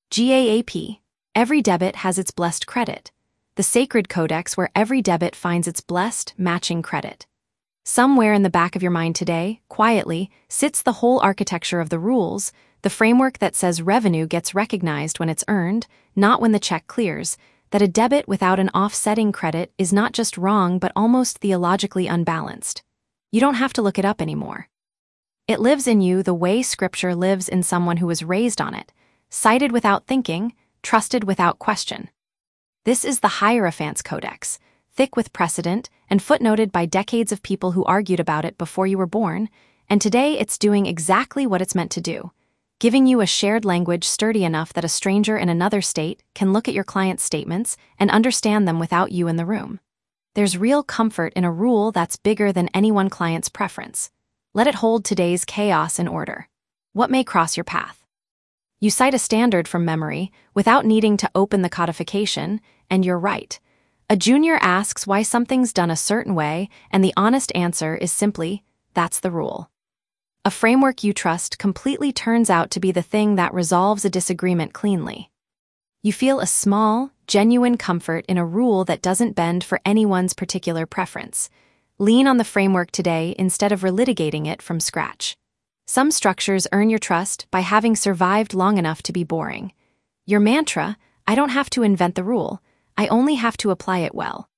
GAAP. Every debit has its blessed credit. The sacred codex where every debit finds its blessed, matching credit. Somewhere in the back of your mind today, quietly, sits the whole architecture of the rules, the framework that says revenue gets recognized when it's earned, not when the check clears, that a debit without an offsetting credit is not just wrong but almost theologically unbalanced. You don't have to look it up anymore. It lives in you the way Scripture lives in someone who was raised on it, cited without thinking, trusted without question. This is the Hierophant's Codex, thick with precedent and footnoted by decades of people who argued about it before you were born, and today it's doing exactly what it's meant to do, giving you a shared language sturdy enough that a stranger in another state can look at your client's statements and understand them without you in the room. There's real comfort in a rule that's bigger than any one client's preference. Let it hold today's chaos in order. What may cross your path? You cite a standard from memory without needing to open the codification, and you're right. A junior asks why something's done a certain way, and the honest answer is simply, that's the rule. A framework you trust completely turns out to be the thing that resolves a disagreement cleanly. You feel a small, genuine comfort in a rule that doesn't bend for anyone's particular preference. Lean on the framework today instead of relitigating it from scratch. Some structures earn your trust by having survived long enough to be boring. Your mantra, I don't have to invent the rule, I only have to apply it well.